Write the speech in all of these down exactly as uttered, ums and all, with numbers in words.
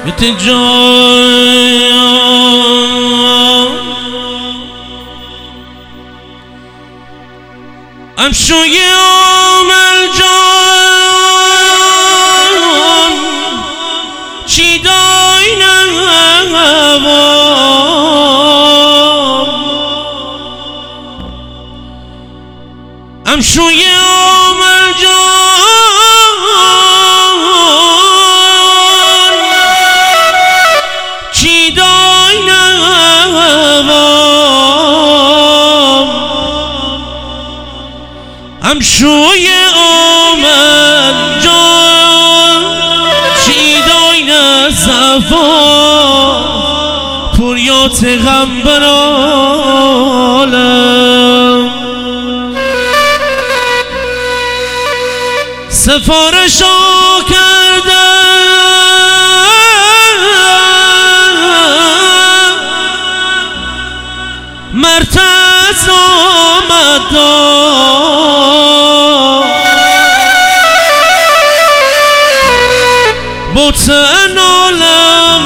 امشو یومل جان چی دای نوام امشو یومل جان چی دای نوام امشوی آمد جان چی دای نصفا پوریات غم برالم سفارشا کردم مرتز آمد بوتن عالم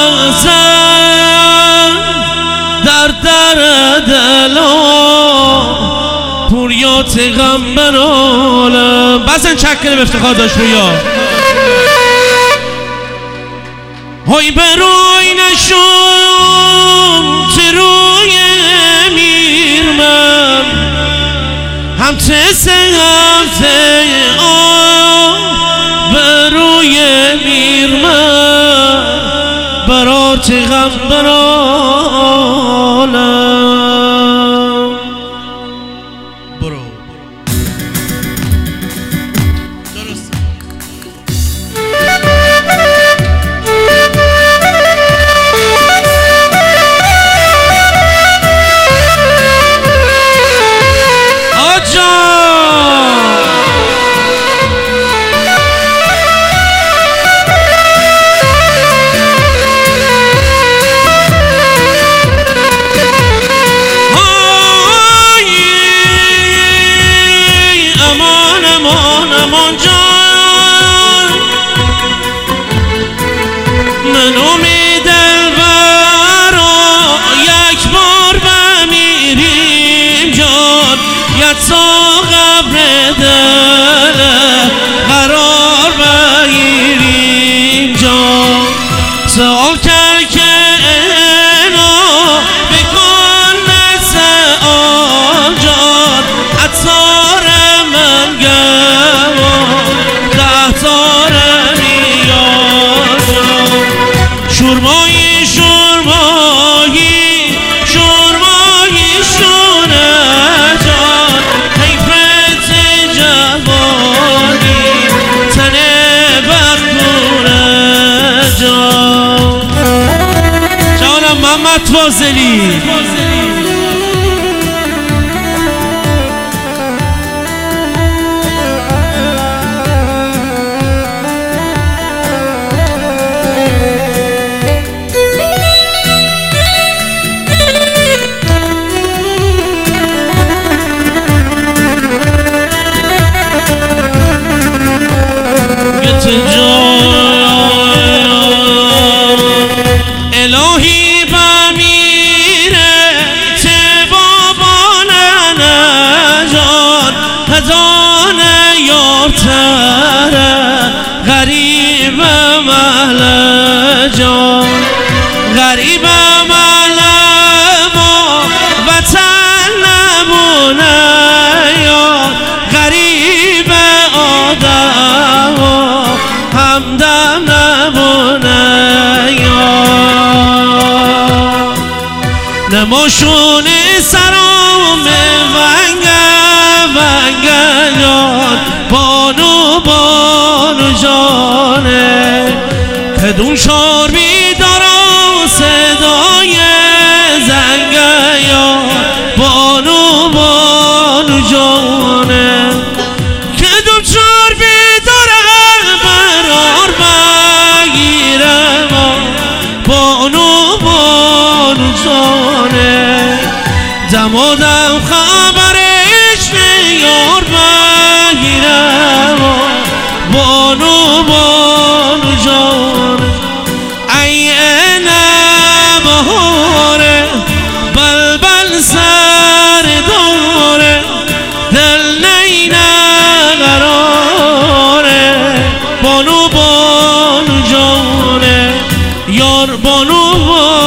وزن در در دلا پوریات غم برالم بزن چکر افتخار داشت رویا های بروی نشون تروی میر من هم تسه هم ته آن بروی میر من برات غم برالم برو درست آجا تا قبر دل قرار بگیریم جان سوال کرد که اینا بکن سوال جان عطار من گوان دهتار میان جان شورمایی شورمایی شورمایی شونه محمد فاضلی الهی غریب محل جان غریب محل ما وطن نبونه یا غریب آدم همدم نبونه یا نماشون سرام ونگه ونگه یاد بانو بانو جانه کدوم شار بیدارم صدای زنگه یاد بانو بانو جانه کدوم شار بیدارم برار بگیرم بانو بانو جانه دم و دم خبرش نیار بگیرم بانو بانو جان ای نقراره بانو بانو جانه یار بانو بانو